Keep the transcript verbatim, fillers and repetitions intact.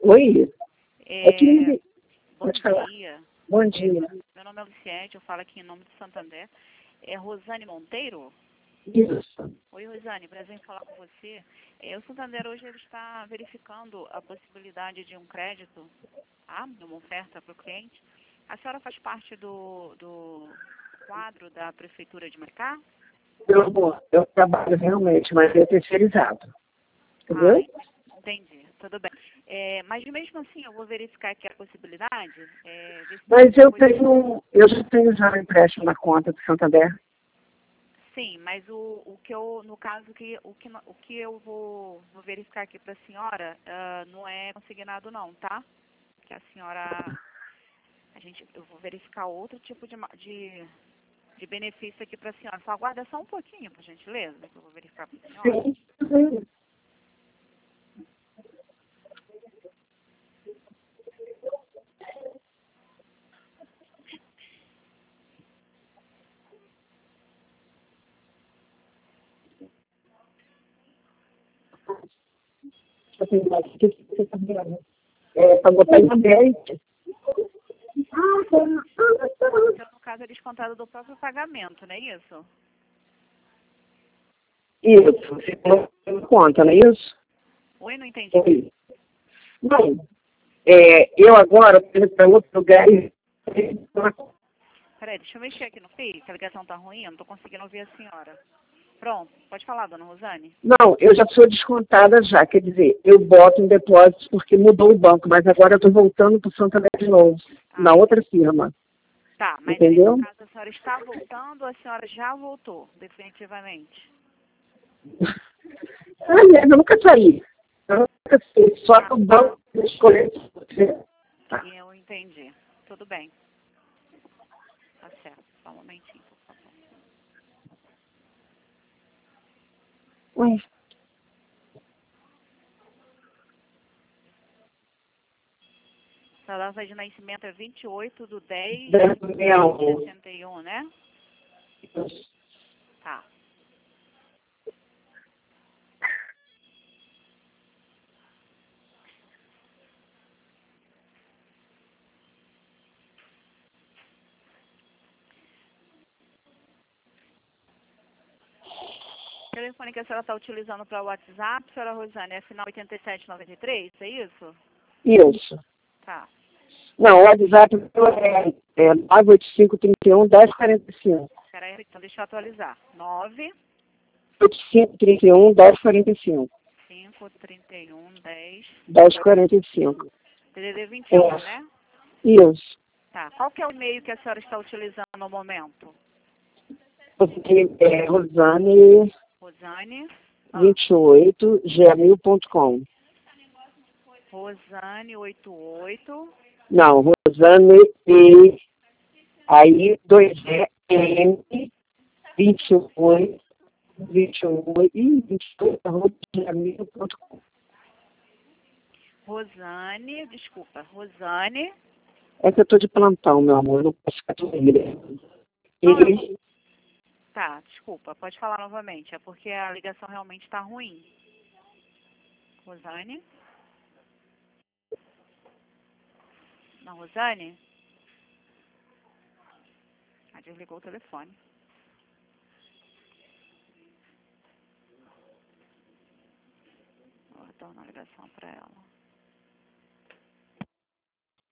Oi, é que É, me... bom Pode falar. dia. Bom dia. Meu nome é Luciete, eu falo aqui em nome do Santander. É Rosane Monteiro? Isso. Oi, Rosane, prazer em falar com você. É, o Santander hoje ele está verificando a possibilidade de um crédito, tá? De uma oferta para o cliente. A senhora faz parte do, do quadro da Prefeitura de Maricá? Eu, vou- eu trabalho realmente, mas é terceirizado. Ah, Entendeu? entendi. Tudo bem. É, mas mesmo assim, eu vou verificar aqui a possibilidade. É, ver se Mas você eu pode... tenho, eu já tenho já um empréstimo na conta do Santander. Sim, mas o, o que eu, no caso, que, o, que, no- o que eu vou, vou verificar aqui para a senhora ah, não é consignado não, tá? Que a senhora, a gente, eu vou verificar outro tipo de, ma- de, de benefício aqui para a senhora. Só aguarda só um pouquinho, por gentileza, que eu vou verificar para a senhora. Sim. Sim. Eu tenho mais que você tá vendo. É para botar em aberto. Ah, tá. Então, no caso, é descontado do próprio pagamento, não é isso? Isso, você colocou em conta, não é isso? Oi, não entendi. Oi. Não, é, eu agora estou para outro lugar e... Peraí, deixa eu mexer aqui no fio, que a ligação tá ruim, eu não tô conseguindo ouvir a senhora. Pronto, pode falar, dona Rosane. Não, eu já sou descontada já, quer dizer, eu boto em depósito porque mudou o banco, mas agora eu estou voltando para o Santander de novo, na Ah, outra firma, tá, mas aí no entendeu? caso a senhora está voltando ou a senhora já voltou, definitivamente? Aliás, eu nunca saí, eu nunca saí, só Ah, no tá. banco eu escolhi você. Tá. E eu entendi. Tudo bem. Tá certo. Só um momentinho, por favor. Ué, Sua data de nascimento é vinte e oito de dez deve de ganhar um. sessenta e um, né? Tá. O telefone que a senhora está utilizando para o WhatsApp, senhora Rosane, é final oitenta e sete noventa e três, é isso? Isso. Tá. Não, o WhatsApp é, é nove oito cinco, três um, um zero quatro cinco. Espera aí, então deixa eu atualizar. nove oito cinco, três um, um zero quatro cinco. cinco três um dez dez quarenta e cinco. D D D vinte e um, É. né? Isso. Tá. Qual que é o e-mail que a senhora está utilizando no momento? Você é Rosane Rosane. Ah, vinte e oito, gmail ponto com. Rosane oitenta e oito. Não, Rosane e aí dois é M vinte e oito, vinte e oito e vinte e oito, arroba gmail ponto com. Rosane, desculpa, Rosane. É que eu tô de plantão, meu amor, eu não posso ficar tudo livre. Não, eu vou... E Tá, desculpa, pode falar novamente. É porque a ligação realmente está ruim. Rosane? Não, Rosane? Ah, desligou o telefone. Vou retornar a ligação para ela.